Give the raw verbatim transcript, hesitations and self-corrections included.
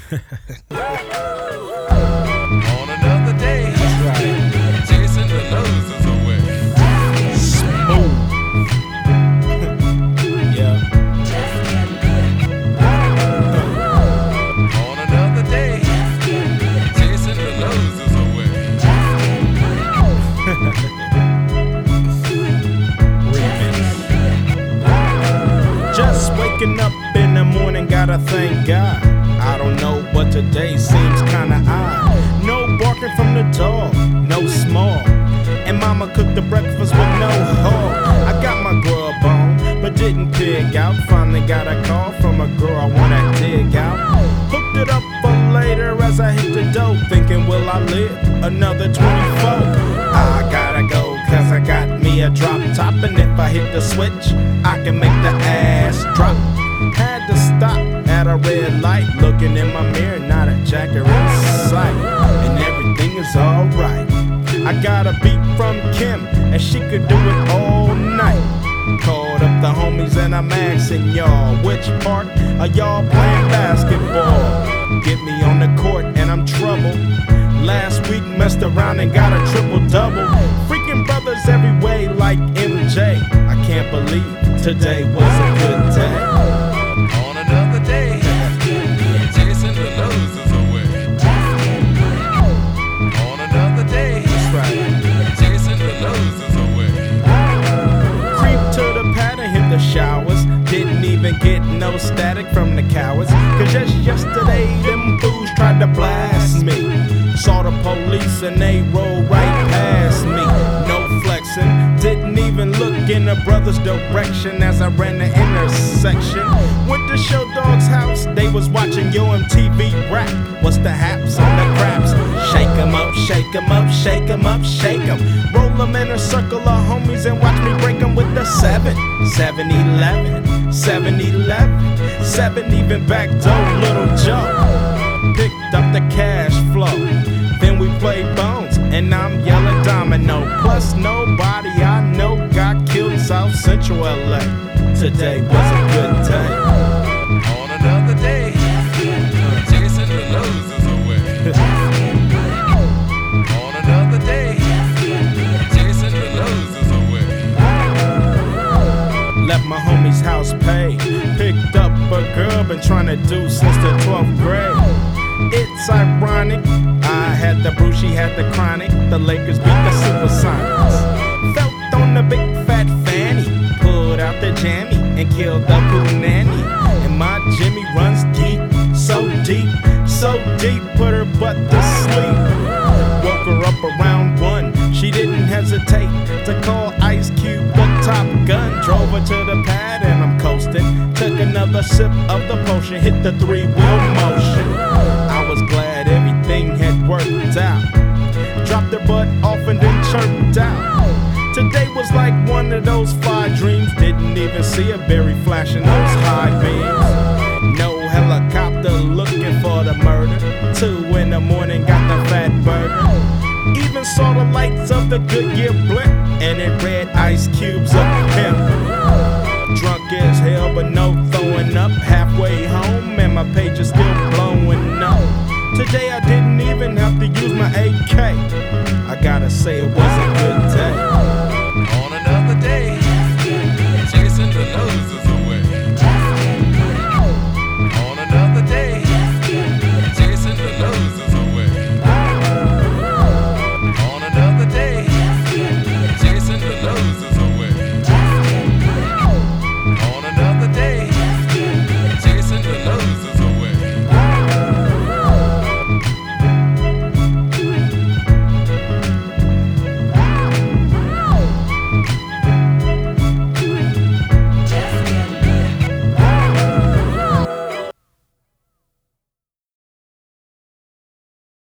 On another day, that's right. Chasing the losers away. Smooth. Yeah. On another day, chasing the losers away. Just waking up in the morning, gotta thank God. I don't know, but today seems kinda odd. No barking from the dog, no small. And mama cooked the breakfast with no hog. I got my grub on, but didn't pig out. Finally got a call from a girl I wanna dig out. Hooked it up for later as I hit the dough, thinking, will I live another twenty-four? I gotta go, cause I got me a drop top. And if I hit the switch, I can make the ass drop. Had to stop at a red light, looking in my mirror, not a jacker in sight. And everything is alright. I got a beat from Kim, and she could do it all night. Called up the homies and I'm asking y'all, which part are y'all playing basketball? Get me on the court and I'm trouble. Last week messed around and got a triple-double. Freaking brothers every way like M J. I can't believe today was a good day. On another day, chasing the losers away. On another day, That's right. chasing the losers away. Creep to the pad and hit the showers. Didn't even get no static from the cowards. Cause just yesterday, them fools tried to blast me. Saw the police and they rolled right past me. No flexing, didn't even look in the brother's direction as I ran the intersection. Went to Show Dog's house, they was watching Yo M T V rap. What's the haps on the craps? Shake 'em up, shake 'em up, shake 'em up, shake 'em. Roll 'em in a circle of homies and watch me break 'em with the seven. seven eleven, seven eleven, seven even back door, Little Joe. Picked up the cash flow. Then we played Bones, and I'm yelling domino. Plus nobody I know got killed in South Central L A. Today was a good day. On another day, chasing the losers away. On another day, chasing the losers away. Left my homie's house paid. Picked up a girl been trying to do since the twelfth grade. It's ironic, I had the brew, she had the chronic. The Lakers beat the Supersonics. Felt on the big fat fanny, pulled out the jammy and killed the poo nanny. And my Jimmy runs deep, so deep, so deep, put her butt to sleep. Woke her up around one, she didn't hesitate to call Ice Cube the Top Gun. Drove her to the pad and I'm coasting. Took another sip of the potion, hit the three-wheel motion. I was glad everything had worked out. Dropped her butt off and then chirped out. Today was like one of those fly dreams. Didn't even see a berry flashing those high beams. No helicopter looking for the murder. Two in the morning got the fat burger. Even saw the lights of the Goodyear blimp, and it read Ice Cube's a pimp. Drunk as hell, but no throwing up. Halfway home, and my page is still blowing up. Today I didn't even have to use my A K. I gotta say it was